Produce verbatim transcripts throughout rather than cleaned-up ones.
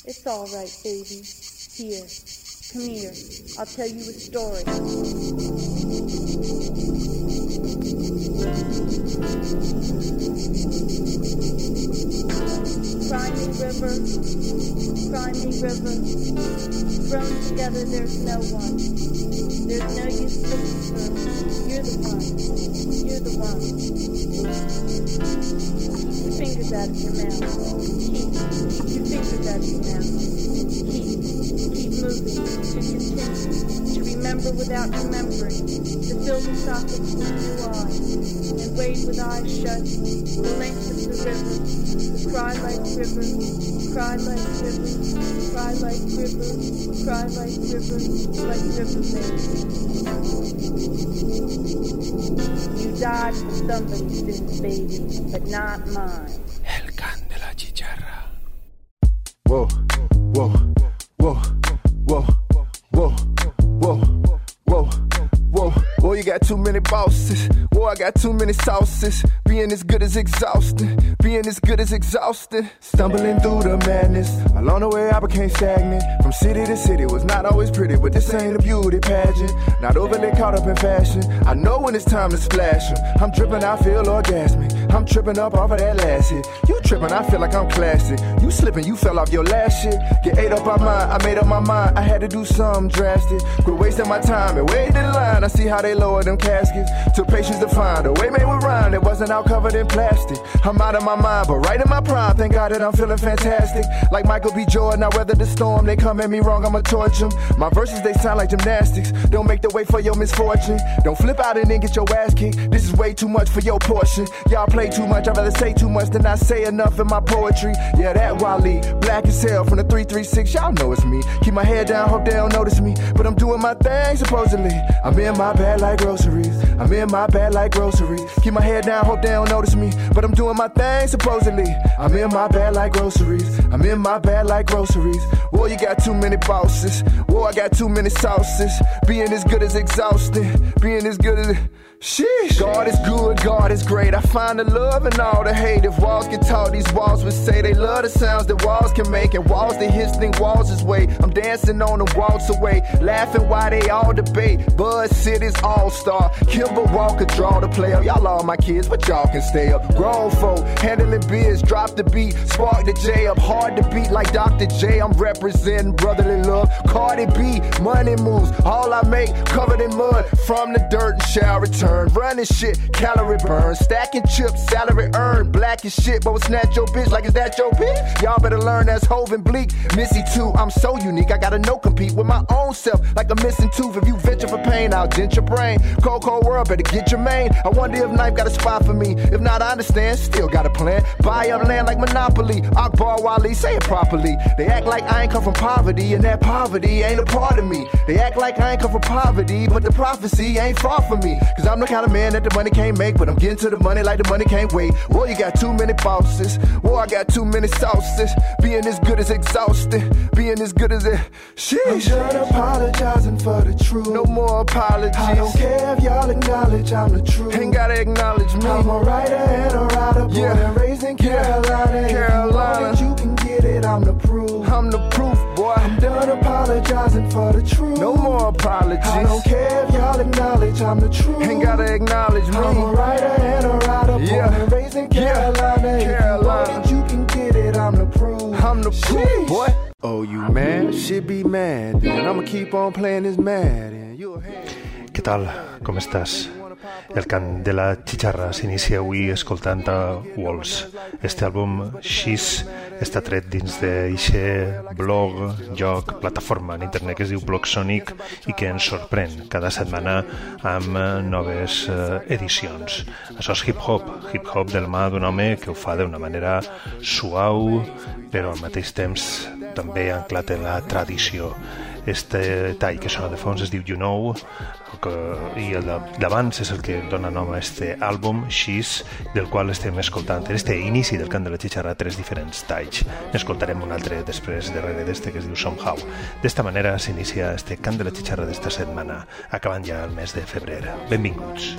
It's all right, baby. Here, come here. I'll tell you a story. Cry me, river. Cry me, river. Thrown together, there's no one. There's no use looking for. You're the one. You're the one. Keep your fingers out of your mouth. Keep, keep your fingers out of your mouth. Keep, keep moving. To continue. To remember without remembering. To fill the sockets with blue eyes. And wade with eyes shut. The length of the river. The cry like river. Cry like river. Cry like river. Cry like river. Like river baby. You died for somebody's sins, baby, but not mine. El can de la chicharra. Whoa, whoa, whoa, whoa, whoa, whoa, whoa, whoa. Whoa, you got too many bosses. Whoa, I got too many sauces. Being as good as exhausting. Being as good as exhausting. Stumbling through the madness. Along the way I became stagnant. From city to city was not always pretty, but this ain't a beauty pageant. Not overly caught up in fashion. I know when it's time to splash 'em. I'm dripping, I feel orgasmic. I'm tripping up off of that last hit. You tripping, I feel like I'm classic. You slipping, you fell off your last shit. Get ate up by mine, I made up my mind. I had to do something drastic. Quit wasting my time and wait in line. I see how they lower them caskets. Took patience to find a way made with rhyme that wasn't out covered in plastic. I'm out of my mind, but right in my prime. Thank God that I'm feeling fantastic. Like Michael B. Jordan, I weather the storm. They come at me wrong, I'ma torch them. My verses, they sound like gymnastics. Don't make the way for your misfortune. Don't flip out and then get your ass kicked. This is way too much for your portion. Y'all play too much, I'd rather say too much than I say enough in my poetry. Yeah, that Wally, black as hell from the three three six, y'all know it's me. Keep my head down, hope they don't notice me. But I'm doing my thing, supposedly. I'm in my bag like groceries. I'm in my bag like groceries. Keep my head down, hope they don't notice me. But I'm doing my thing, supposedly. I'm in my bag like groceries. I'm in my bag like groceries. Whoa, you got too many bosses. Whoa, I got too many sauces. Being as good as exhausting. Being as good as... Sheesh. God is good, God is great. I find the love in all the hate. If walls get taught, these walls would say they love the sounds that walls can make. And walls that hits think walls is way. I'm dancing on the walls away, laughing while they all debate. Buzz City's all-star. Kimber Walker draw the play up. Y'all all my kids, but y'all can stay up. Grown folk, handling biz, drop the beat, spark the J up. Hard to beat like Doctor J. I'm representing brotherly love. Cardi B, money moves. All I make covered in mud. From the dirt and shall return. Running shit, calorie burn. Stacking chips, salary earned. Black as shit, but we'll snatch your bitch like is that your bitch? Y'all better learn that's Hov and Bleak. Missy too, I'm so unique. I gotta know compete with my own self like a missing tooth. If you venture for pain, I'll dent your brain. Cold, cold world, better get your main. I wonder if Knife got a spot for me. If not, I understand, still got a plan. Buy up land like Monopoly. Akbar Wali, say it properly. They act like I ain't come from poverty, and that poverty ain't a part of me. They act like I ain't come from poverty, but the prophecy ain't far from me. Cause I'm the kind of man that the money can't make, but I'm getting to the money like the money can't wait. Whoa, you got too many bosses. Whoa, I got too many sauces. Being as good as exhausting. Being as good as it. Sheesh. I'm done apologizing for the truth. No more apologies. I don't care if y'all acknowledge I'm the truth. Ain't gotta acknowledge me. I'm a writer and a writer, born yeah. and raised in Carolina. Carolina. If you can get it, I'm the proof. I'm the proof, boy. I'm done apologizing for the truth. No more apologies. I don't care if y'all acknowledge I'm the truth. Ain't gotta acknowledge me. I'm a writer and a writer, born yeah. and raised in Carolina. Yeah. Carolina. If you can get it, I'm the proof. I'm the proof, boy. Oh, you mad? Should be mad. And I'ma keep on playing this mad. Què tal? Com estàs? El cant de la xicharra s'inicia avui escoltant a Walls. Este àlbum, She's, està tret dins d'eixe blog, joc, plataforma en internet que es diu Blog Sonic i que ens sorprèn cada setmana amb noves edicions. Això és hip-hop, hip-hop del mà d'un home que ho fa d'una manera suau, però al mateix temps també anclat en la tradició. Este tall que sona de fons es diu You Know, que, i el d'abans és el que dona nom a este àlbum, She's, del qual estem escoltant en este inici del cant de la xicharra tres diferents talls. N'escoltarem un altre després darrere d'este que es diu Somehow. D'esta manera s'inicia este cant de la xicharra d'esta setmana, acabant ja el mes de febrer. Benvinguts.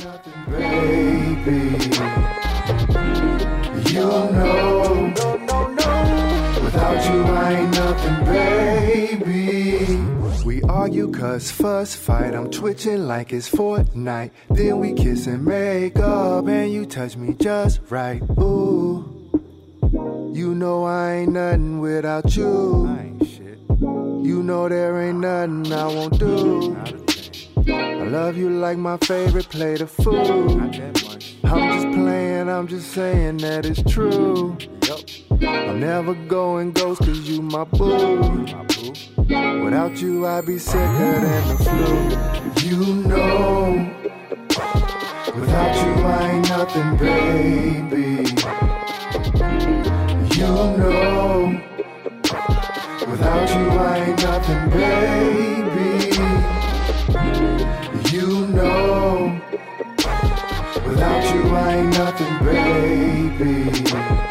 Baby, you know, no, no, no. Without you I ain't nothing, baby. We argue cause fuss fight, I'm twitching like it's Fortnite. Then we kiss and make up and you touch me just right. Ooh, you know I ain't nothing without you. I ain't shit. You know there ain't nothing I won't do. I love you like my favorite plate of food. Not that much. I'm just playing, I'm just saying that it's true. Yep. I'm never going ghost cause you my boo. My boo. Without you I'd be sicker than the flu. You know, without you I ain't nothing, baby. You know, without you I ain't nothing, baby. You know, without you I ain't nothing, baby.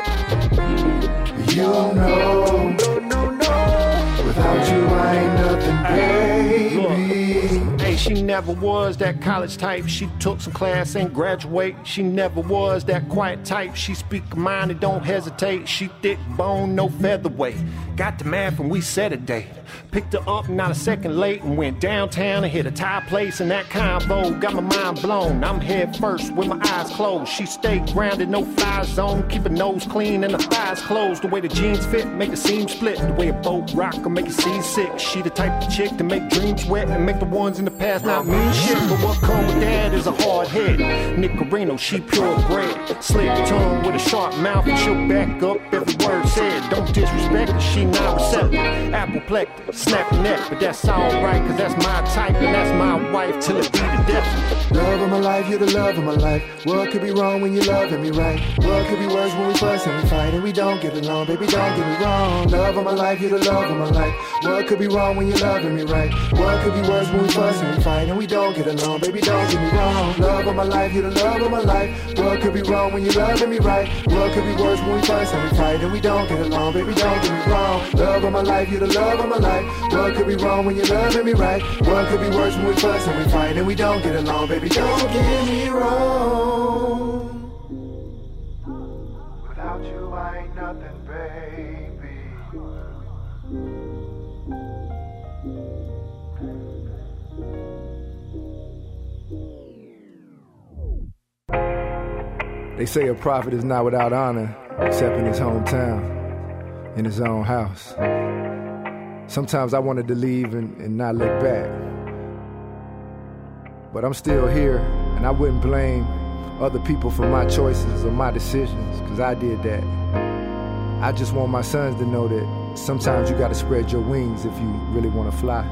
You know, without you I ain't nothing, baby. Hey, she never was that college type. She took some class and graduate. She never was that quiet type. She speak her mind and don't hesitate. She thick bone, no featherweight. Got the math and we set a date. Picked her up not a second late and went downtown and hit a Thai place in that convo. Got my mind blown. I'm head first with my eyes closed. She stayed grounded, no fly zone. Keep her nose clean and her thighs closed. The way the jeans fit, make the seam split. The way a boat rock will make you seasick. She the type of chick to make dreams wet and make the ones in the past not mean shit. But what come with that is a hard head. Nicarino, she purebred. Slick tongue with a sharp mouth and she'll back up every word said. Don't disrespect her, she not receptive. Apoplectic, snap her neck, but that's alright, cause that's my type and that's my wife till it be the death. Love of my life, you're the love of my life. What could be wrong when you're loving me right? What could be worse when we fuss and we fight and we don't get along? Baby, don't get me wrong. Love of my life, you're the love of my life. What could be wrong when you're loving me right? What could be worse when we fuss and we fight and we don't get along? Baby, don't get me wrong. Love of my life, you're the love of my life. What could be wrong when you're loving me right? What could be worse when we fuss and we fight and we don't get along? Baby, don't get me wrong. Love of my life, you're the love of my life. What could be wrong when you're loving me right? What could be worse when we fuss and we fight and we don't get along? Baby, don't get me wrong. Without you I ain't nothing, baby. They say a prophet is not without honor, except in his hometown, in his own house. Sometimes I wanted to leave and, and not look back. But I'm still here, and I wouldn't blame other people for my choices or my decisions, because I did that. I just want my sons to know that sometimes you gotta spread your wings if you really wanna fly.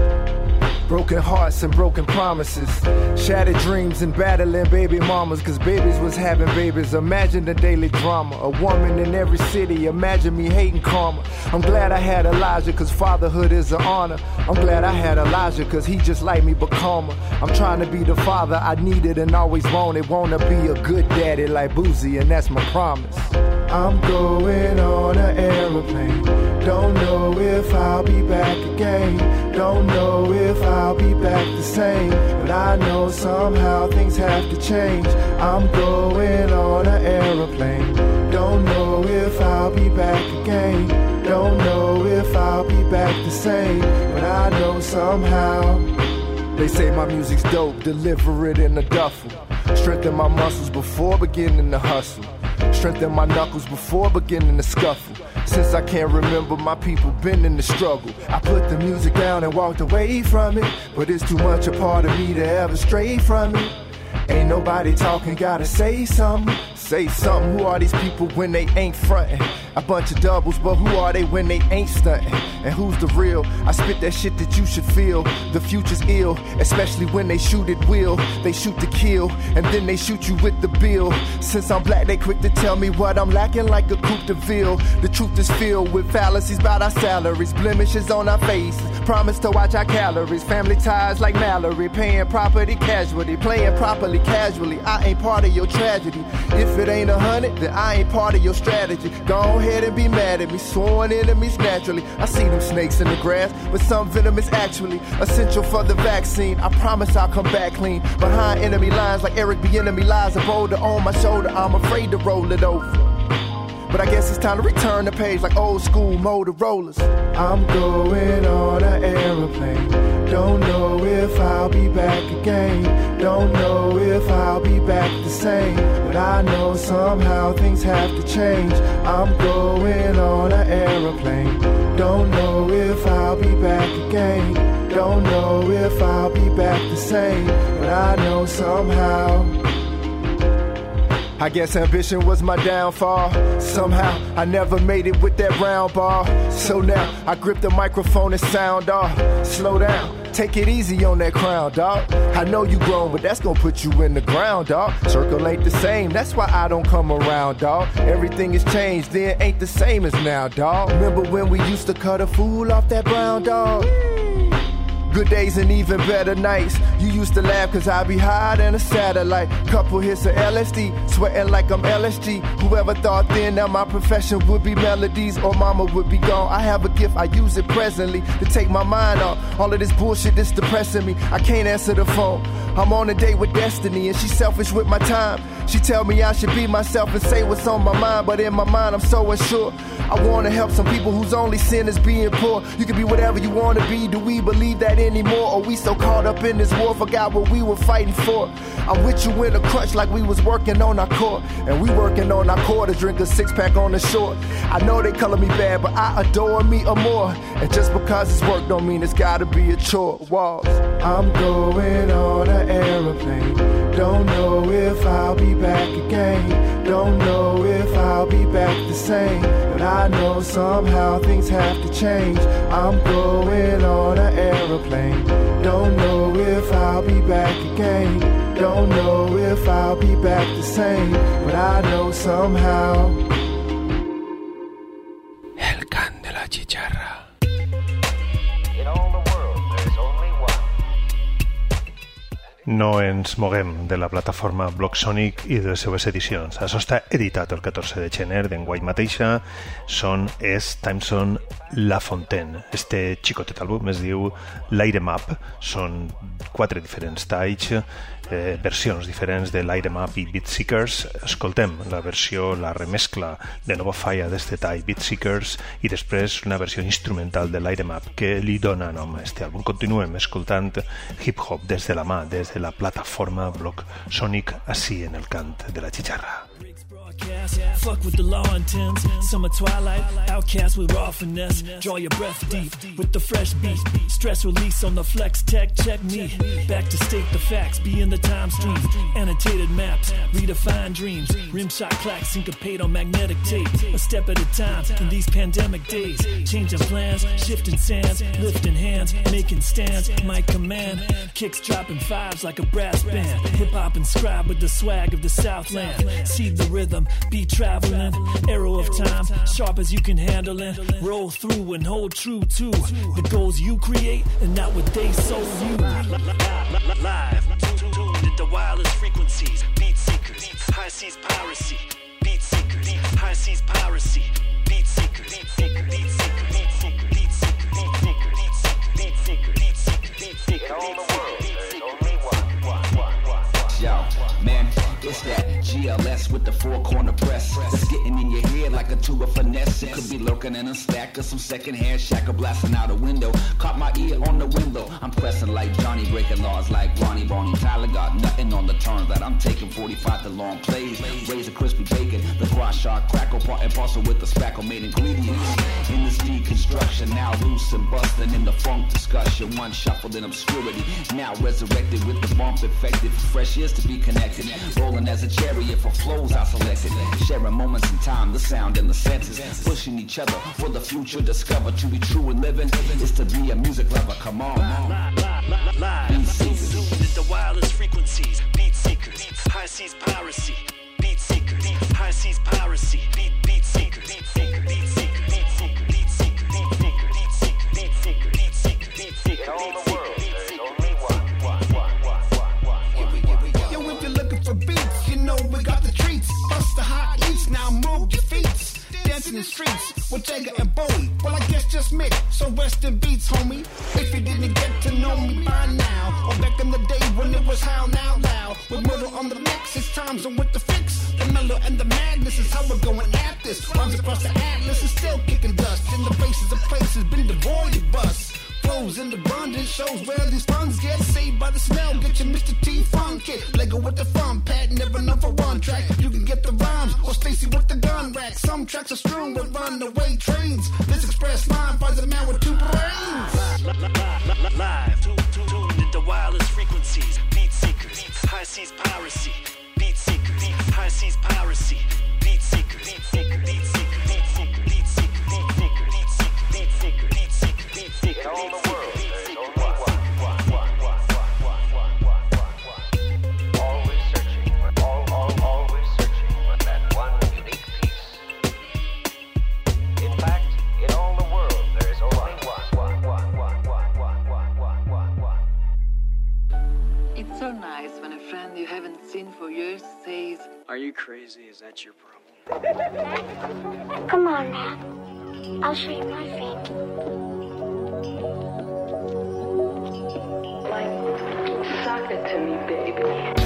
Broken hearts and broken promises, shattered dreams and battling baby mamas, cause babies was having babies. Imagine the daily drama, a woman in every city, imagine me hating karma. I'm glad I had Elijah, cause fatherhood is an honor. I'm glad I had Elijah, cause he just like me but calmer. I'm trying to be the father I needed and always wanted. Wanna be a good daddy like Boosie, and that's my promise. I'm going on an aeroplane. Don't know if I'll be back again. Don't know if I'll be back the same. But I know somehow things have to change. I'm going on an aeroplane. Don't know if I'll be back again. Don't know if I'll be back the same. But I know somehow. They say my music's dope, deliver it in a duffel. Strengthen my muscles before beginning to hustle. Strengthen my knuckles before beginning to scuffle. Since I can't remember, my people been in the struggle. I put the music down and walked away from it, but it's too much a part of me to ever stray from it. Ain't nobody talking, gotta say something. Say something, who are these people when they ain't frontin'? A bunch of doubles, but who are they when they ain't stuntin'? And who's the real? I spit that shit that you should feel. The future's ill, especially when they shoot at will. They shoot to kill, and then they shoot you with the bill. Since I'm black, they quick to tell me what I'm lacking like a Coupe de Ville. The truth is filled with fallacies about our salaries, blemishes on our faces, promise to watch our calories, family ties like Mallory, paying property casualty, playing properly casually. I ain't part of your tragedy. If it ain't a hundred, then I ain't part of your strategy. Go ahead and be mad at me, sworn enemies naturally. I see them snakes in the grass, but some venom is actually essential for the vaccine. I promise I'll come back clean. Behind enemy lines like Eric B. Enemy lies, a boulder on my shoulder. I'm afraid to roll it over. But I guess it's time to return the page like old school Motorola's. I'm going on an aeroplane. Don't know if I'll be back again. Don't know if I'll be back the same. But I know somehow things have to change. I'm going on an aeroplane. Don't know if I'll be back again. Don't know if I'll be back the same. But I know somehow. I guess ambition was my downfall. Somehow I never made it with that round ball. So now I grip the microphone and sound off. Slow down, take it easy on that crown, dawg. I know you grown, but that's gonna put you in the ground, dawg. Circle ain't the same, that's why I don't come around, dawg. Everything has changed, then ain't the same as now, dawg. Remember when we used to cut a fool off that brown dog? Good days and even better nights. You used to laugh cause I be higher than a satellite. Couple hits of L S D, sweating like I'm L S G. Whoever thought then that my profession would be melodies or mama would be gone. I have a gift, I use it presently to take my mind off all of this bullshit that's depressing me. I can't answer the phone. I'm on a date with destiny and she's selfish with my time. She tell me I should be myself and say what's on my mind, but in my mind I'm so unsure. I wanna help some people whose only sin is being poor. You can be whatever you wanna be. Do we believe that anymore? Or we so caught up in this war, forgot what we were fighting for? I'm with you in a crunch like we was working on our court. And we working on our core to drink a six pack on the shore. I know they color me bad, but I adore me a more. And just because it's work don't mean it's gotta be a chore. Walls. I'm going on an aeroplane. Don't know if I'll be back again. Don't know if I'll be back the same. But I know somehow things have to change. I'm going on an aeroplane. Don't know if I'll be back again. Don't know if I'll be back the same. But I know somehow. El can de la chicharra. In all the world, there's only one. No ens moguem de la plataforma Blocksonic i de les seues edicions. Això està editat el catorze de gener d'enguany mateixa. Són és Timeson La Fontaine. Este xicotet àlbum es diu Light 'em Up. Són quatre diferents talls, eh, versions diferents de Light 'em Up i Beat Seekers. Escoltem la versió, la remescla de Nova Falla d'este tall Beat Seekers i després una versió instrumental de Light 'em Up que li dona nom a este àlbum. Continuem escoltant hip-hop des de la mà, des de la plataforma Blocksonic, així en el cant de la chicharra. Fuck with the law intends. Summer twilight, outcast with raw finesse. Draw your breath deep with the fresh beat. Stress release on the flex tech, check me. Back to state the facts, be in the time stream. Annotated maps, redefine dreams. Rim shot clack, syncopate on magnetic tape. A step at a time in these pandemic days. Changing plans, shifting sands, lifting hands, making stands. My command, kicks dropping fives like a brass band. Hip hop inscribed with the swag of the Southland. Seed the rhythm, be traveling, arrow of time, sharp as you can handle it. Roll through and hold true to the goals you create and not what they sold you. Live, tuned into wireless frequencies, beat seekers, high seas piracy, beat seekers, high seas piracy, beat seekers, beat seekers, beat seekers, beat seekers, beat seekers, beat seekers, beat seekers, beat seekers, beat seekers. In all the world, there's only one. Yo, man, it's that G L S with the four corner press. It's getting in your head like a tube of finesse. It could be lurking in a stack of some secondhand shacker blasting out a window. Caught my ear on the window. I'm pressing like Johnny, breaking laws like Ronnie. Bonnie Tyler got nothing on the turns that I'm taking. forty-five to long plays. Raise a crispy bacon. The cross shot crackle part and parcel with the spackle made ingredients. In this deconstruction, now loose and busting in the funk discussion. One shuffled in obscurity, now resurrected with the bump effective. Fresh ears to be connected. Rolling as a chariot for flows I selected. Sharing moments in time, the sound and the senses. Pushing each other for the future. Discover to be true and living is to be a music lover. Come on. Beat seekers. Tuned into wireless frequencies. Beat seekers. High seas piracy. Beat seekers. High seas piracy. Beat beat seekers. Beat seekers. Beat seekers. Beat seekers. Beat seekers. Beat seekers. Beat seekers. Beat seekers. Beat seekers. Beat seekers. In all the world, there's only one. Yo, if you're looking for beats, you know we got the treats. Bust the hot eats, now move your feet. Dancing in the streets with Jagger and Bowie. Well, I guess just me, so rest in beats, homie. If you didn't get to know me by now, or back in the day when it was how now loud. With murder on the mix, it's times and with the fix. The mellow and the madness is how we're going at this. Rhymes across the atlas is still kicking dust. In the faces of places been devoid of bus. Flows in abundance shows where these funds get saved by the smell. Get your Mister T Funk kit. Lego with the fun pad, never know for one track. You can get the rhymes or Stacy with the gun rack. Some tracks are strewn with runaway trains. This express line finds a man with two brains. Live, tuned into wireless frequencies. Beat seekers, high seas piracy. Beat seekers, high seas piracy. Beat seekers, beat seekers, beat seekers, beat seekers, beat seekers, beat seekers, beat seekers, beat seekers, beat seekers, beat seekers. In all the world, there is only one. Always searching, all, all, always searching for that one unique piece. In fact, in all the world, there is only one. It's so nice when a friend you haven't seen for years says, "Are you crazy? Is that your problem?" Come on now. I'll show you my feet. like, suck it to me, baby.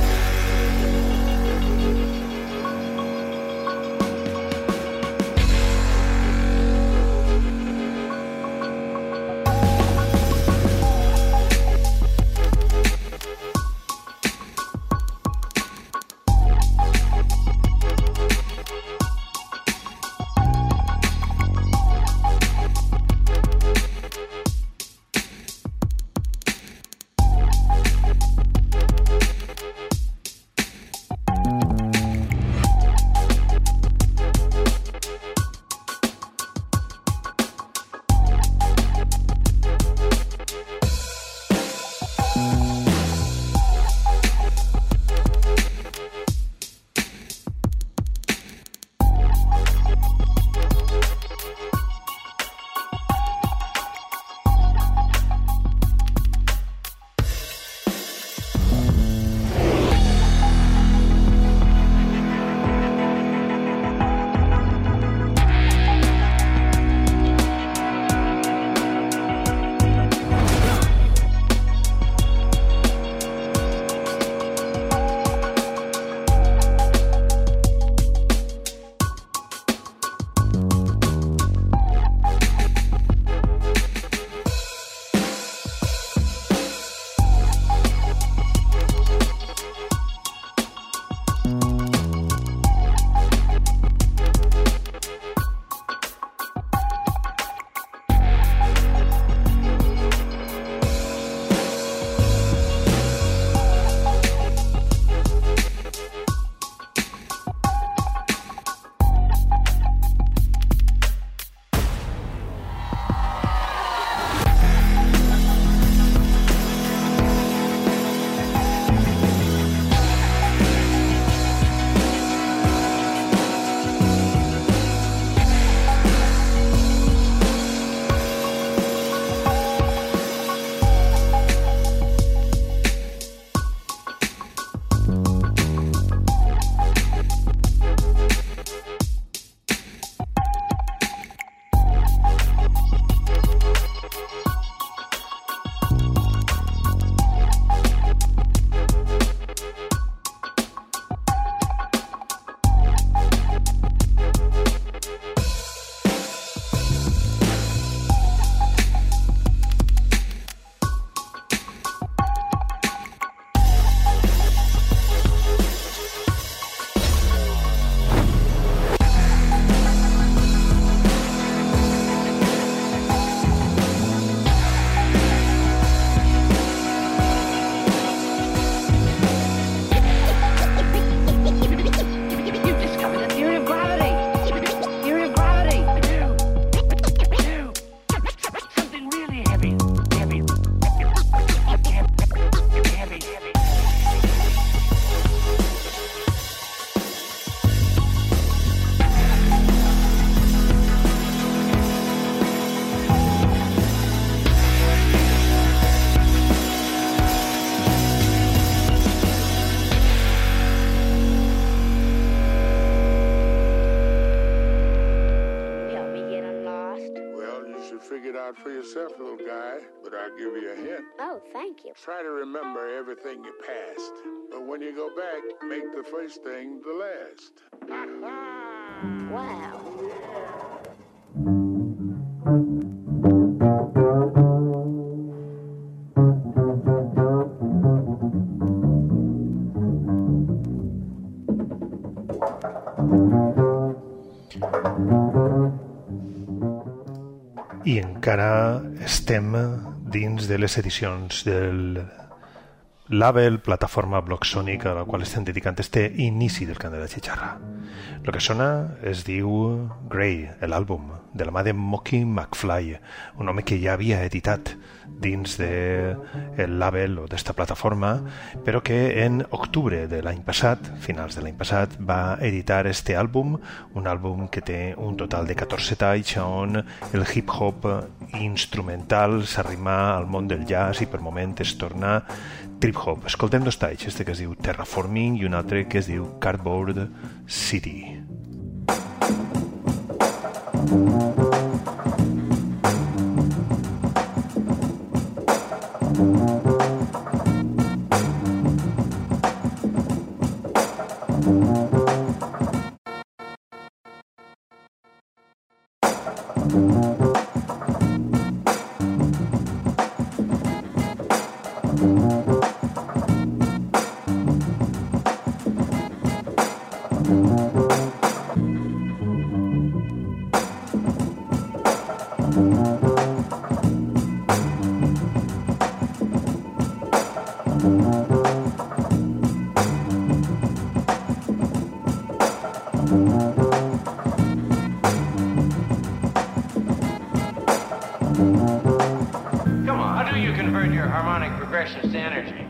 should figure it out for yourself, little guy, but I'll give you a hint. Oh, thank you. Try to remember everything you passed. But when you go back, make the first thing the last. Wow. I encara estem dins de les edicions del label, plataforma Block Sonic, a la qual estem dedicant este inici del Cant de la Xixarra. El que sona es diu Grey, l'àlbum, de la mà de Mocky McFly, un home que ja havia editat dins del label o d'esta plataforma, però que en octubre de l'any passat, finals de l'any passat, va editar este àlbum, un àlbum que té un total de catorze talls on el hip-hop instrumental s'arrima al món del jazz i per moment es torna trip-hop. Escoltem dos talls, este que es diu Terraforming i un altre que es diu Cardboard City. Come on, how do you convert your harmonic progressions to energy?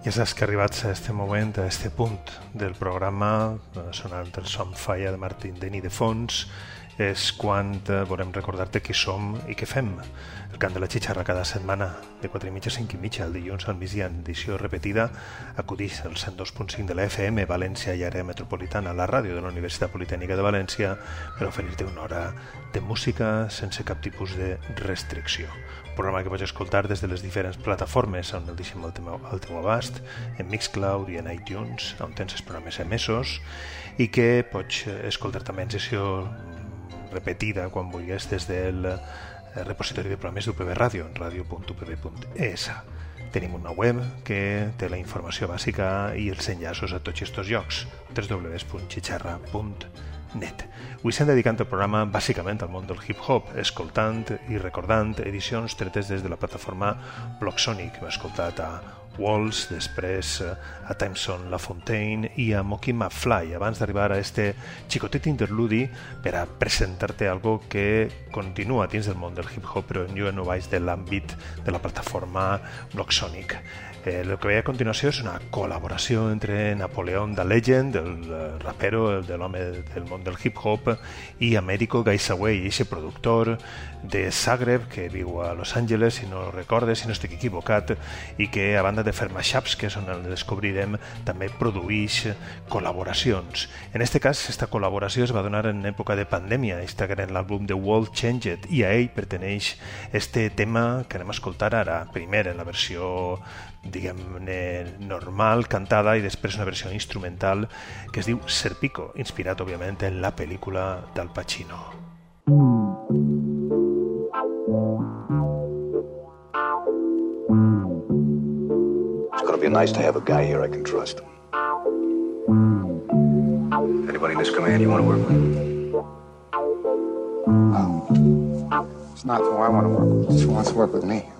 Ja saps que arribats a este moment, a este punt del programa, sonant el Som Falla de Martin Denny de fons, és quan volem recordar-te qui som i què fem. El Cant de la Xitxarra cada setmana, de quatre i mitja a cinc i mitja, el dilluns al migdia en edició repetida, acudix al cent dos punt cinc de la F M, València i àrea metropolitana, la ràdio de la Universitat Politècnica de València, per oferir-te una hora de música sense cap tipus de restricció. Un programa que pots escoltar des de les diferents plataformes on el deixem al teu, al teu abast, en Mixcloud i en iTunes, on tens els programes emesos, i que pots escoltar també en sessió repetida quan vulguis des del repositori de programes d'U P B Ràdio, en radio punt u p b punt e s. Tenim una web que té la informació bàsica i els enllaços a tots aquests llocs, w w w punt xitxarra punt net. Avui estem dedicant el programa bàsicament al món del hip-hop, escoltant i recordant edicions tretes des de la plataforma Blocksonic. Hem escoltat a Walls, després a Timeson La Fontaine i a Moki McFly, abans d'arribar a este xicotet interludi per a presentar-te algo que continua dins del món del hip-hop, però jo no vaig de l'àmbit de la plataforma Blocksonic. Eh, el que veia a continuació és una col·laboració entre Napoleon the Legend, el rapero, el de l'home del món del hip-hop, i Americo Gaisaway, aquest productor de Zagreb que viu a Los Angeles, si no recordes, si no estic equivocat, i que a banda de fer mashups, que és on el descobrirem, també produeix col·laboracions. En aquest cas, aquesta col·laboració es va donar en època de pandèmia, està en l'àlbum The World Changed, i a ell perteneix este tema que anem a escoltar ara, primer en la versió diguem-ne normal, cantada, i després una versió instrumental que es diu Serpico, inspirat òbviament en la pel·lícula d'Al Pacino. It's gonna be nice to have a guy here I can trust. Anybody in this command you want to work with? Um, it's not who I want to work with, it's who wants to work with me.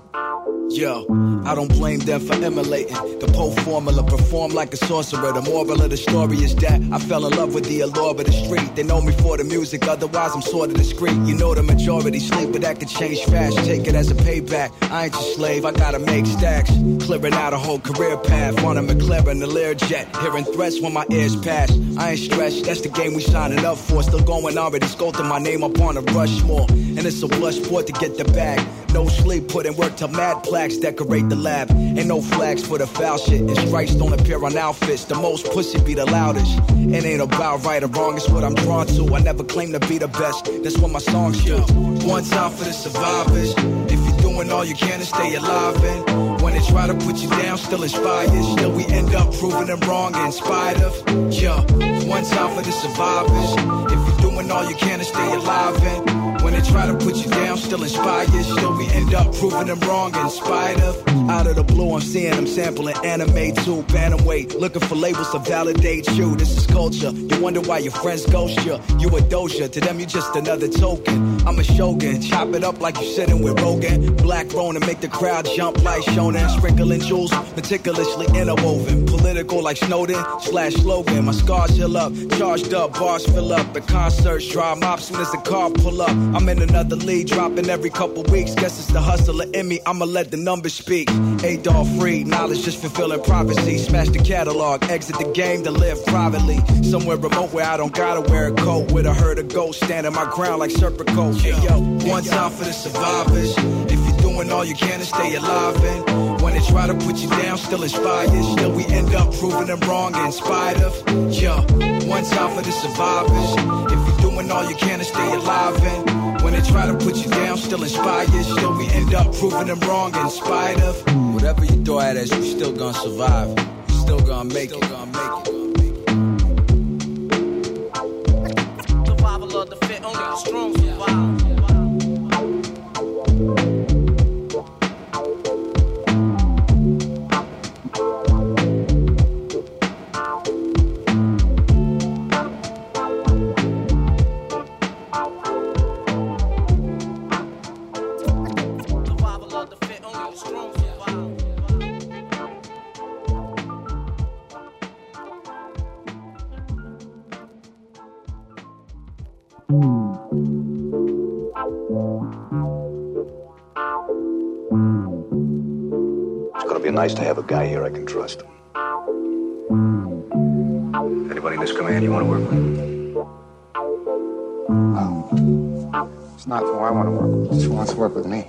Yo, I don't blame them for emulating the Poe formula, perform like a sorcerer. The moral of the story is that I fell in love with the allure of the street. They know me for the music, otherwise I'm sort of discreet. You know the majority sleep, but that could change fast. Take it as a payback, I ain't your slave, I gotta make stacks. Clearing out a whole career path on a McLaren, the Learjet. Hearing threats when my ears pass. I ain't stressed, that's the game we signing up for. Still going already, sculpting my name up on a Rushmore. And it's a blush sport to get the bag. No sleep, put in work till mad plaques decorate the lab. Ain't no flags for the foul shit, and stripes don't appear on outfits. The most pussy be the loudest. It ain't about right or wrong, it's what I'm drawn to. I never claim to be the best, that's what my songs show. One time for the survivors. If you're doing all you can to stay alive, and when they try to put you down, still inspired. Still we end up proving them wrong in spite of. Yeah, one time for the survivors. If you're doing all you can to stay alive, and when they try to put you down, still inspired. Still we end up proving them wrong in spite of. Out of the blue, I'm seeing them sampling anime too. Bantamweight, looking for labels to validate you. This is culture. You wonder why your friends ghost you. You a doja, to them you just another token. I'm a shogun, chop it up like you sitting with Rogan. Black Ronin, make the crowd jump like Shonen. Sprinkling jewels, meticulously interwoven. Political like Snowden, slash slogan. My scars heal up, charged up, bars fill up. The concerts dry mop soon as the car pull up. I'm in another league, dropping every couple weeks. Guess it's the hustler in me, I'ma let the numbers speak. A-Dog free, knowledge just fulfilling prophecy. Smash the catalog, exit the game to live privately. Somewhere remote where I don't gotta wear a coat. With a herd of ghosts, standing my ground like Serpico. Hey yo, one time for the survivors. If you're doing all you can to stay alive, and when they try to put you down, still inspired. Still we end up proving them wrong in spite of. Yeah, one time for the survivors. If you're doing all you can to stay alive, and when they try to put you down, still inspired. Still we end up proving them wrong in spite of. Whatever you throw at us, you still gonna survive. You still gonna make it. Survival of the fit, only the strong survive. It's gonna be nice to have a guy here I can trust. Anybody in this command you want to work with? Um, it's not who I want to work with. It's who wants to work with me.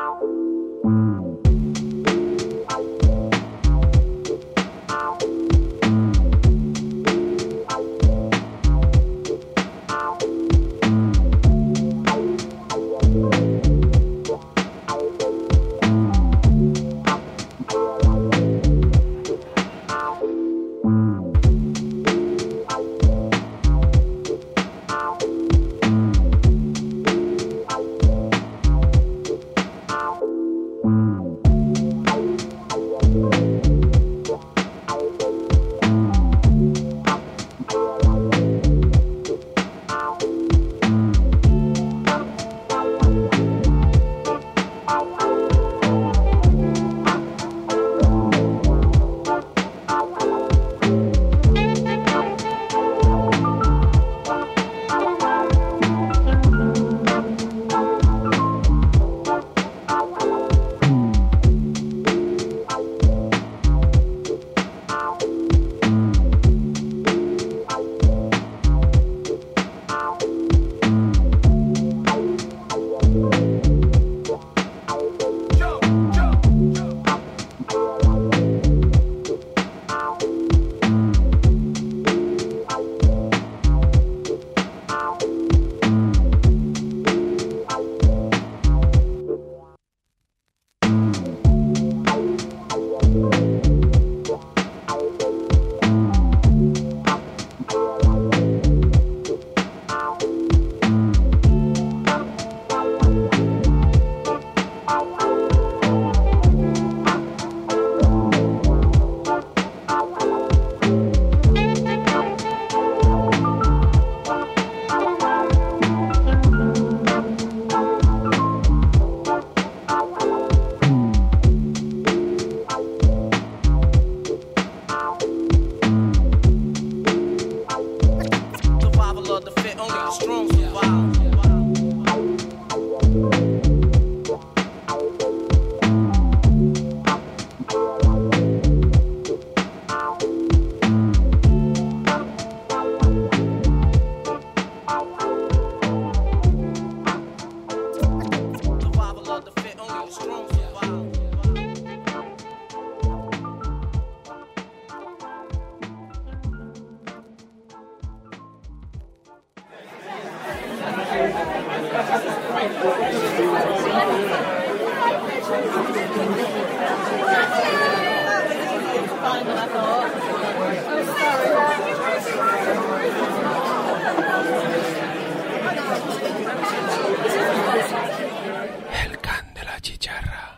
El can de la chicharra.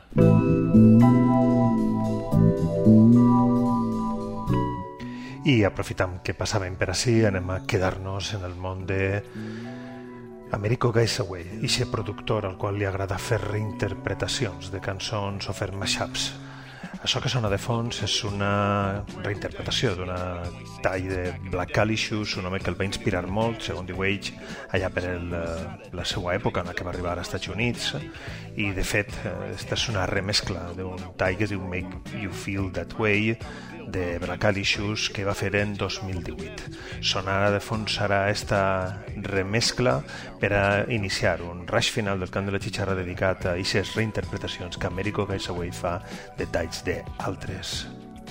I aprofitam que passàvem per ací, anem a quedar-nos en el món de Americo Gaisaway, ixe productor al qual li agrada fer reinterpretacions de cançons o fer mashups. Això que sona de fons és una reinterpretació d'una tall de Black Alicious, un home que el va inspirar molt, segons diu ell, allà per el, la seva època en la que va arribar als Estats Units, i de fet aquesta és una remescla d'un tall que es diu Make You Feel That Way de Black Alicious que va fer en dos mil divuit. Sonarà de fons ara esta remescla per a iniciar un rush final del cant de la xicharra dedicat a aquestes reinterpretacions que Americo Gaisaway fa de talls d'altres.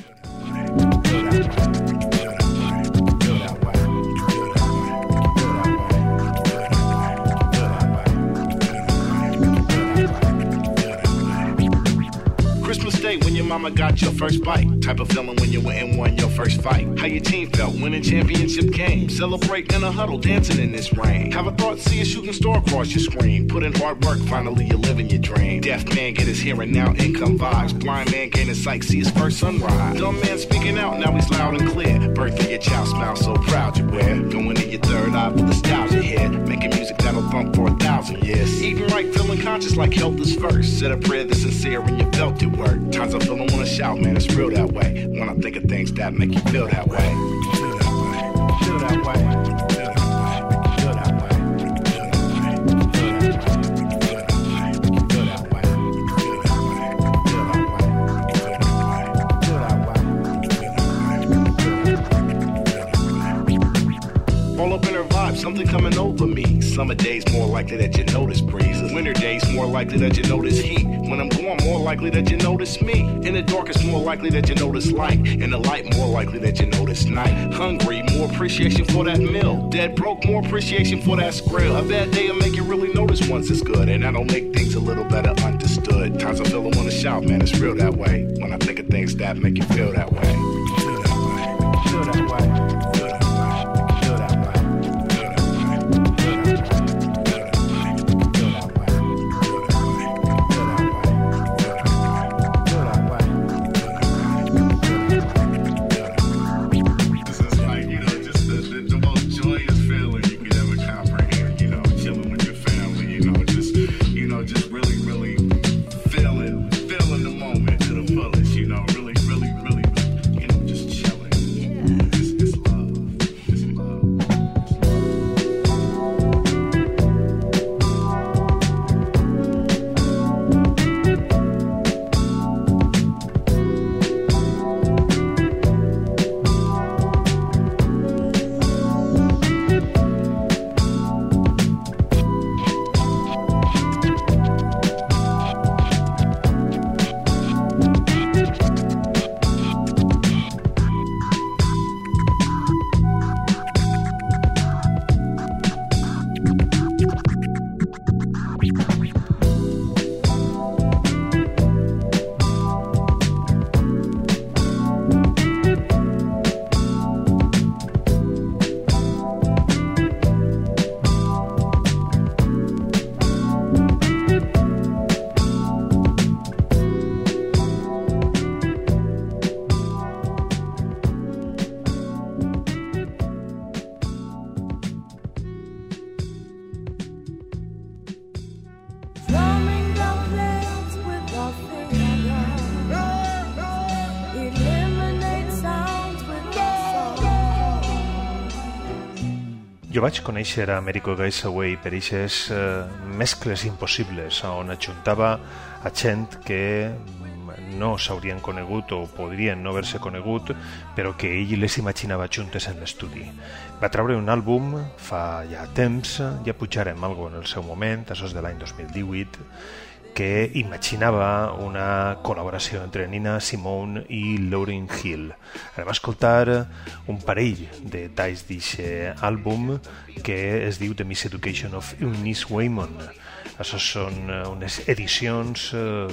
Christmas Day when your mama got your first bite. Type of feeling when you went and won your first fight. How your team felt when a championship came. Celebrate in a huddle, dancing in this rain. Have a thought, see a shooting star across your screen. Put in hard work, finally you're living your dream. Deaf man get his hearing, now income vibes. Blind man gain his sight, see his first sunrise. Dumb man speaking out, now he's loud and clear. Birthday, your child smile so proud you wear. Going in your third eye with nostalgia here. Making music that'll bump for a thousand years. Eating right, feeling conscious like health is first. Said a prayer that's sincere and you felt it work. Times I feel I wanna shout, man, it's real that way. When I think of things that make you feel that way. Feel that way. Feel that way. over me. Summer days more likely that you notice breezes. Winter days more likely that you notice heat. When I'm gone, more likely that you notice me. In the dark, it's more likely that you notice light. In the light, more likely that you notice night. Hungry, more appreciation for that meal. Dead broke, more appreciation for that skrill. A bad day will make you really notice once it's good, and that'll make things a little better understood. Times I feel I wanna shout, man, it's real that way. When I think of things that make you feel that way. Feel that way. Feel that way. Jo vaig conèixer a Americo Guys Away per eixes eh, mescles impossibles on ajuntava a gent que no s'haurien conegut o podrien no haver-se conegut, però que ell les imaginava juntes en l'estudi. Va treure un àlbum fa ja temps, ja pujarem algo en el seu moment, això és de l'any dos mil divuit, que imaginava una col·laboració entre Nina Simone i Lauryn Hill. Anem a escoltar un parell de talls d'aquest àlbum que es diu The Miseducation of Eunice Waymon. Això són unes edicions eh,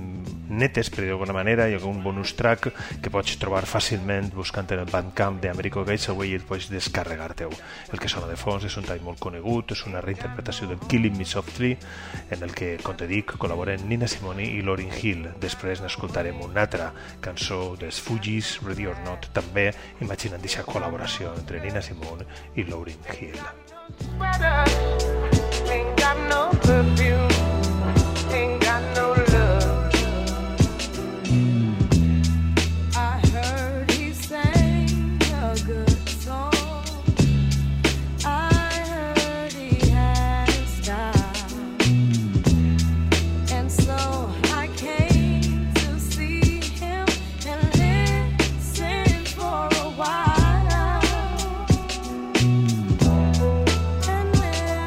netes, per dir d'alguna manera. Hi ha un bonus track que pots trobar fàcilment buscant en el Bandcamp d'Americo Guys Away i el pots descarregar-te-ho. El que sona de fons és un tall molt conegut, és una reinterpretació del Killing Me Softly, en el que, com te dic, col·laboren Nina Simone i Lauryn Hill. Després n'escoltarem una altra cançó dels Fugees, Ready or Not, també imaginant aquesta col·laboració entre Nina Simone i Lauryn Hill. Ain't got no perfume, ain't got no love. I heard he sang a good song. I heard he had a style, and so I came to see him and listen for a while. And when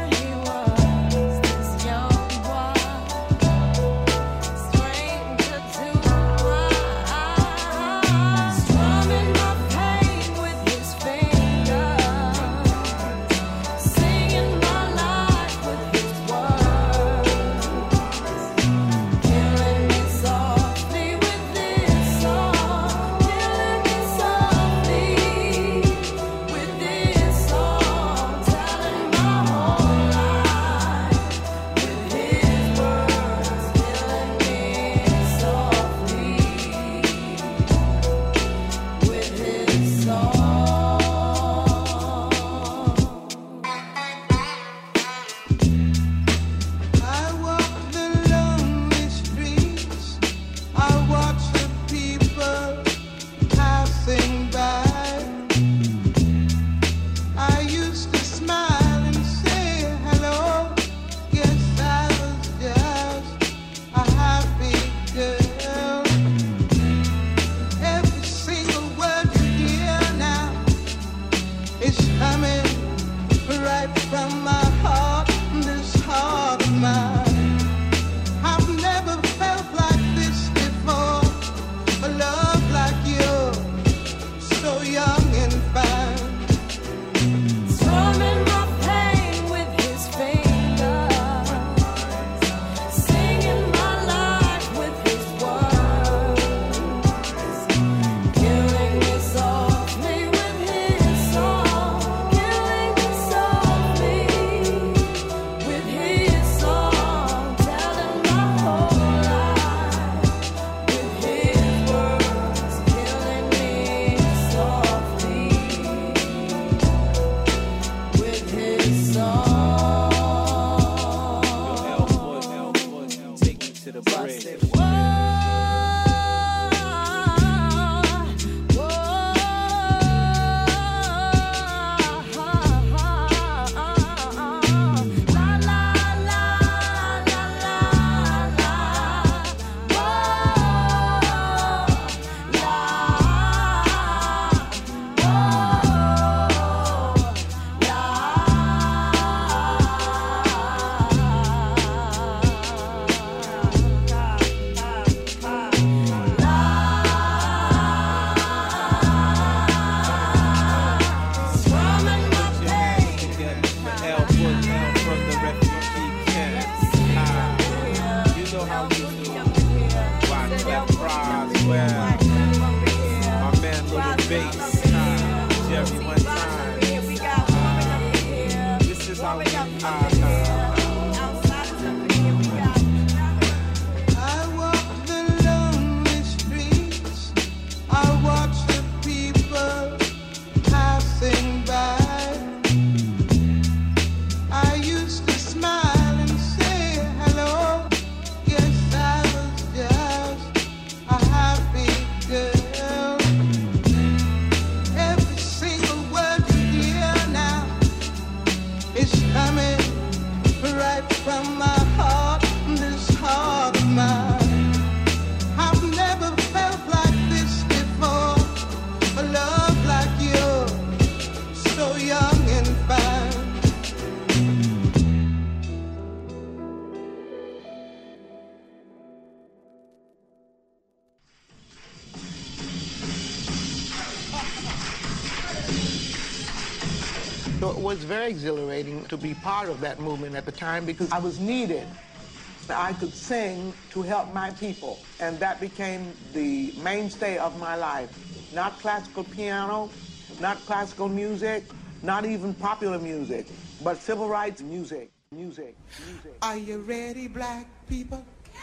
So it was very exhilarating to be part of that movement at the time because I was needed. I could sing to help my people, and that became the mainstay of my life. Not classical piano, not classical music, not even popular music, but civil rights music, music, music. Are you ready, black people?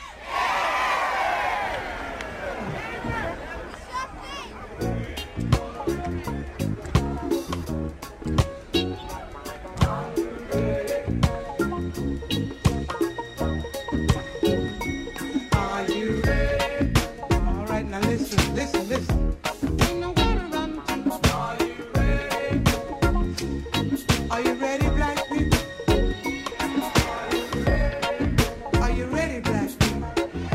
Listen, listen. Ain't nowhere to run to. Are you ready? Are you ready, black people? Are you ready, black people?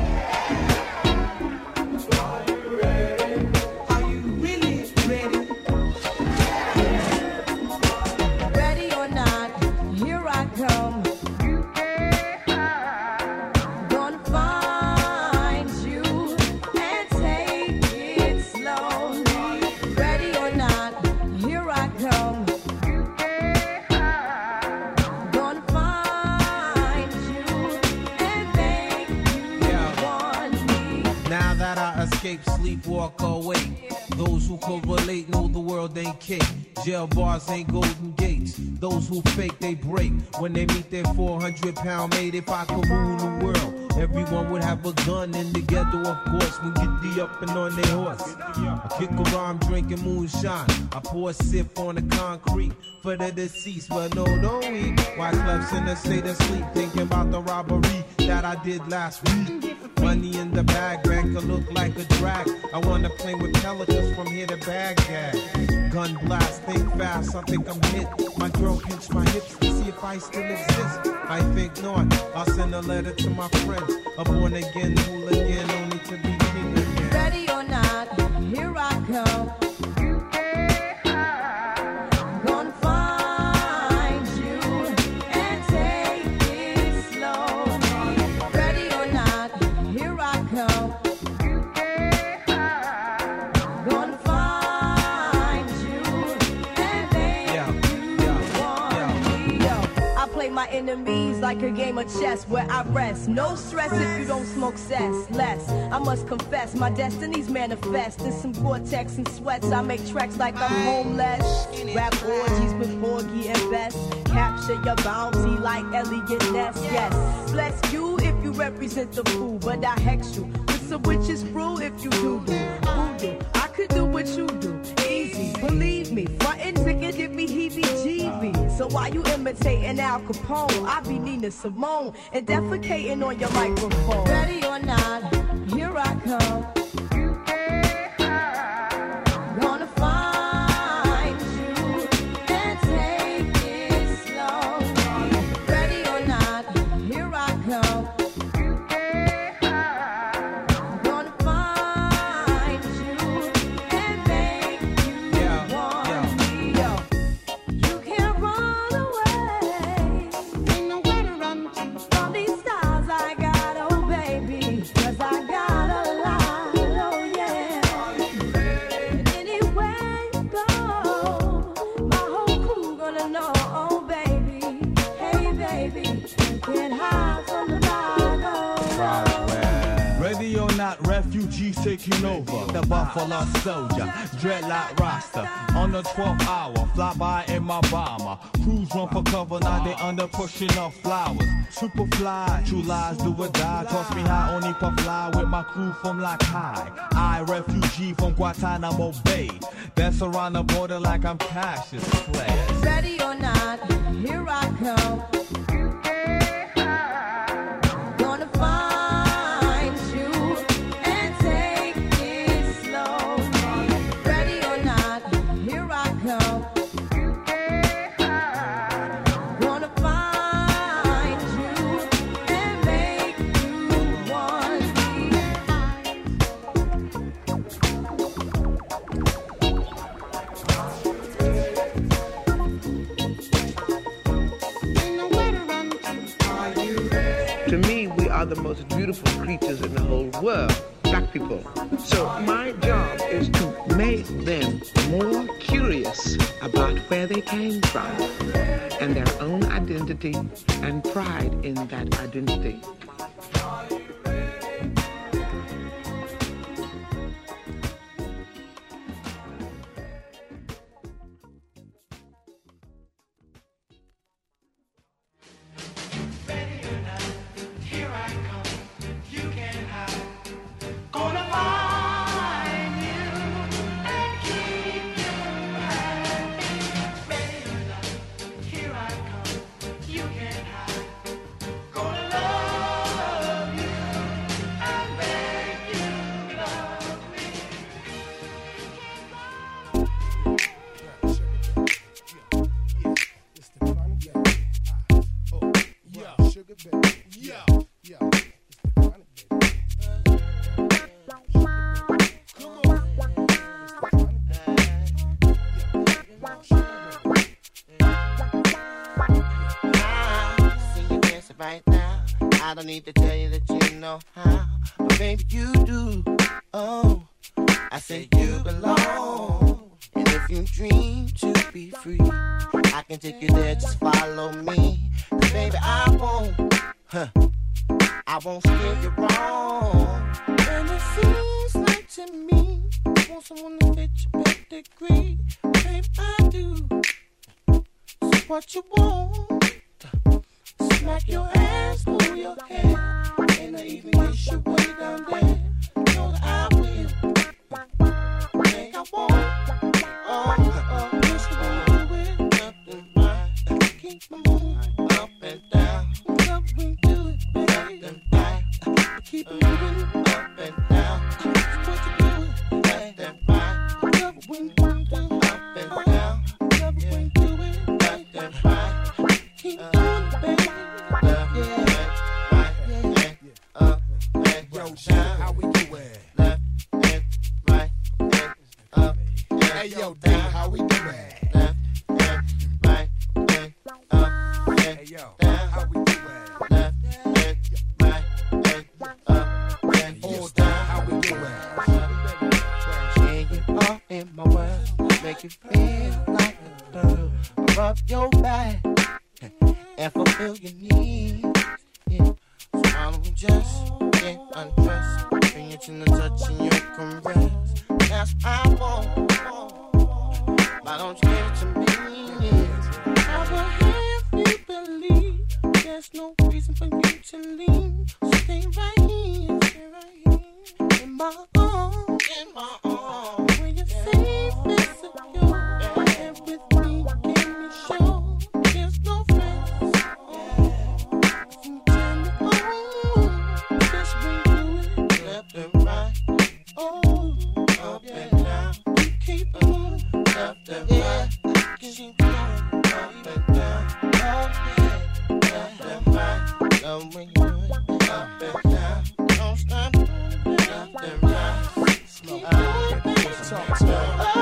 Are you ready? Are you really ready? Ready or not, here I come. Escape, sleep, walk away. Those who correlate know the world ain't cake. Jail bars ain't golden gates. Those who fake, they break. When they meet their four hundred pound mate, if I could rule the world, everyone would have a gun in the ghetto, of course. When get the up and on their horse. I kick around drinking moonshine. I pour a sip on the concrete for the deceased, but no, don't we? Why clubs in the state of sleep, thinking about the robbery that I did last week. Money in the bag, banker look like a drag. I wanna play with pelicans from here to Baghdad. Gun blast, think fast, I think I'm hit. My girl pinch my hips to see if I still exist. I think not, I'll send a letter to my friends. A born again hooligan, only to be king again. Ready or not, here I come. My enemies like a game of chess where I rest. No stress if you don't smoke cess. Less, I must confess, my destiny's manifest. In some Gore-Tex and sweats, I make tracks like I'm homeless. Rap orgies with Porgy and Bess. Capture your bounty like Elliot Ness. Yes, bless you if you represent the fool, but I hex you with some witches brew if you do do. Voodoo, I could do what you do. Easy, believe me. Frontin' ticket give me heebie-jeebies. So why you imitating Al Capone? I be Nina Simone and defecating on your microphone. Ready or not, here I come. Gonna find you and take it slowly. Ready or not, here I come. Gonna find you and make you want me. Yo, you can't run away. Ain't nowhere to run to. From these styles I got, oh baby, 'cause I got a lot. taking over. The Buffalo Soldier, dreadlock roster. On the twelfth hour, fly by in my bomber. Crews run for cover, now they under pushing up flowers. Superfly, true lies do or die. Toss me high, only puff fly with my crew from like high. I, refugee from Guantanamo Bay. Dance around the border like I'm Cassius Clay. Ready or not, here I come. Gonna find you and take it slow. Ready or not, here I come. Gonna find you and make you want To me, we are the most beautiful creatures in the whole world, black people. So my job is to make them more curious about where they came from and their own identity and pride in that identity. I don't need to tell you that you know how, but baby you do. Oh, I say you belong, and if you dream to be free, I can take you there. Just follow me, 'cause baby I won't, huh? I won't steer you wrong. And it seems like to me, you want someone to fit your pedigree, baby I do. So what you want? Smack your ass, pull your hair, and I even kiss you way down there. You know that I will. Think I won't. Oh, oh, yes, you wanna do it. Left and right, keep moving up and down. Love when you do it, baby. Left and right, keep moving up and down. That's what you do it. Left and right, love when you do it up and down. Love when you do it. Left and right, keep doing it, baby. How we do it? Left and right and up. Hey yo, D, how we do it? Left and right and up. Hey yo, how we do it? Left and right and up. And all down, how we do it? Yeah, you are in my world, make you feel like a girl. Rub your back and fulfill your needs. Yeah, so I don't just get undressed. Bring it in the touch and your caress. That's what I want. Why don't you give it to me? I will have you believe there's no reason for you to leave. So stay right here, stay right here in my arms, in my arms. When you're safe and secure, and with me, can be sure there's no friends. From time to on, just when you do it left and right. Oh, up and down. You keep moving left and right. Cause you do it up and down. Oh, yeah, left and right. Love when you do it up and down. Don't stop left and right. Keep moving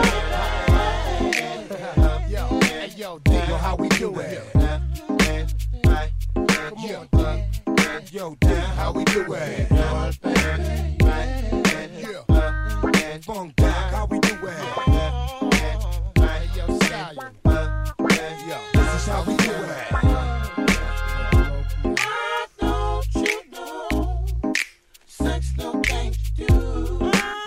Yo, hey yo, D, yo, how we do it? left and right. Come on, D. Yo, D, how we do it? Left and right. Yeah. Funk Doc, how we do it? Hey yo, Stallion. Yo, this is how we do it. I don't you know sex no thing to do.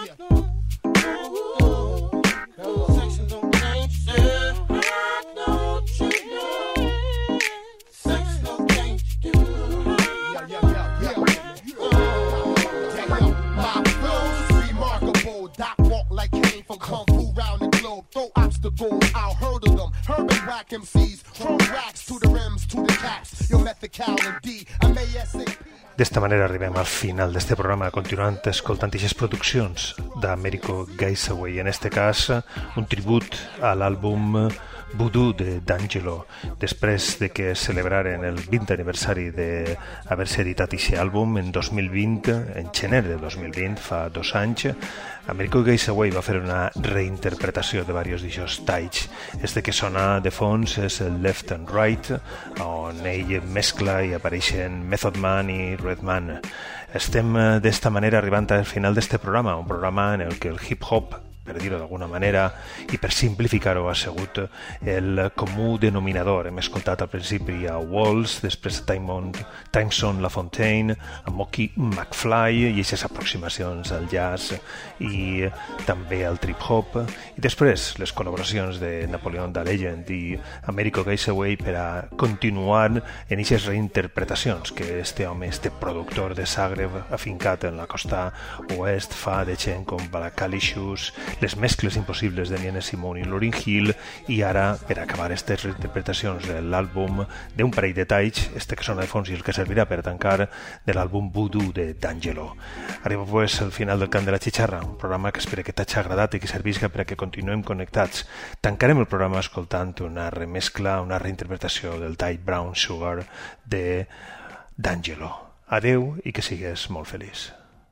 D'esta manera arribem al final d'este programa, continuant escoltant aquestes produccions d'Americo Gaysaway, en este cas un tribut a l'àlbum Voodoo de D'Angelo. Després de que celebraren el vint aniversari d'haver-se editat aquest àlbum en dos mil vint, en gener de dos mil vint, fa dos anys, Américo Gaysaway va fer una reinterpretació de diversos d'aquests talls. Este que sona de fons és el Left and Right, on ell mescla i apareixen Method Man i Redman. Estem d'esta manera arribant al final d'este programa, un programa en el que el hip-hop, per dir-ho d'alguna manera, i per simplificar-ho, ha sigut el comú denominador. Hem escoltat al principi a Walls, després a Timeson LaFontaine, a Mocky McFly, i aquestes aproximacions al jazz i també al trip-hop, i després les col·laboracions de Napoleon Da Legend i Américo Gaysaway per a continuar en aquestes reinterpretacions que este home, este productor de Zagreb afincat en la costa oest, fa de gent com Balacalicious, les mescles impossibles de Nina Simone i Lauryn Hill, i ara, per acabar aquestes reinterpretacions de l'àlbum d'un parell de talls, este que sona de fons i el que servirà per tancar, de l'àlbum Voodoo de D'Angelo. Arriba pues al final del Cant de la Xixarra, un programa que espero que t'hagi agradat i que servisca per a que continuem connectats. Tancarem el programa escoltant una remescla, una reinterpretació del tall Brown Sugar de D'Angelo. Adeu i que sigues molt feliç.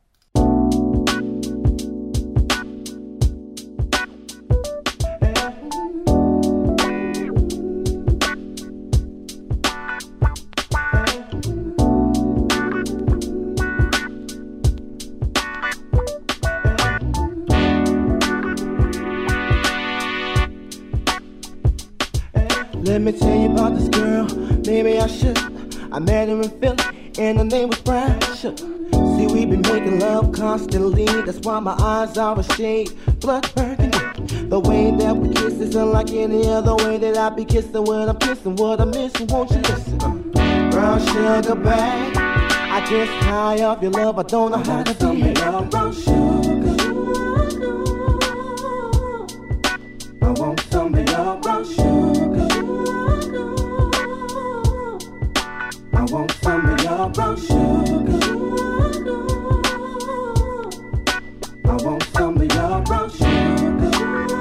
Let me tell you about this girl, maybe I should. I met her in Philly, and her name was Brian Shook. See, we been making love constantly, that's why my eyes are a shade blood burgundy. The way that we kiss is unlike any other way that I be kissing when I'm kissing. What I'm missing, won't you listen? Brown sugar bag, I get high off your love, I don't know how to behave. Brown sugar, I want some of your brown sugar. I want some of your brown sugar. I want some of your brown sugar.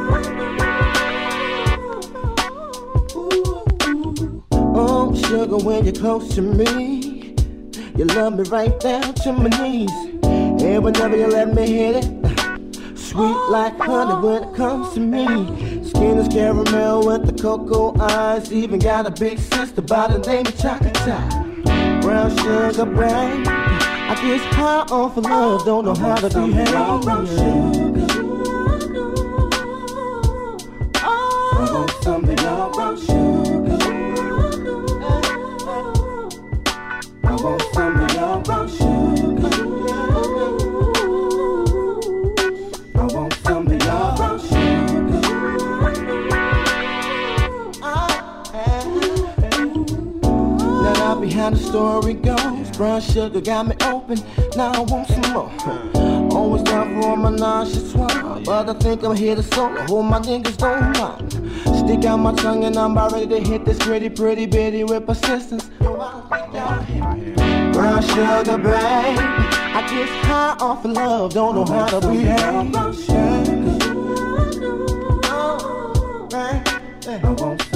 Oh, sugar, when you're close to me, you love me right down to my knees. And whenever you let me hit it, sweet like honey when it comes to me. Skin is caramel with the cocoa eyes. Even got a big sister by the name of Chocolate. Brown sugar brain, I get high off of love, don't know how to behave. Brown sugar, I want some of your brown sugar. I want some of your brown sugar. I want some of your brown sugar. Now behind the story goes, brown sugar got me open, now I want some more. Always down for my nauseous one, but I think I'm here to solo, hold my niggas don't mind. Stick out my tongue and I'm about ready to hit this pretty, pretty bitty with persistence. Brown sugar, babe, I get high off of love, don't know how to behave. Brown sugar, I want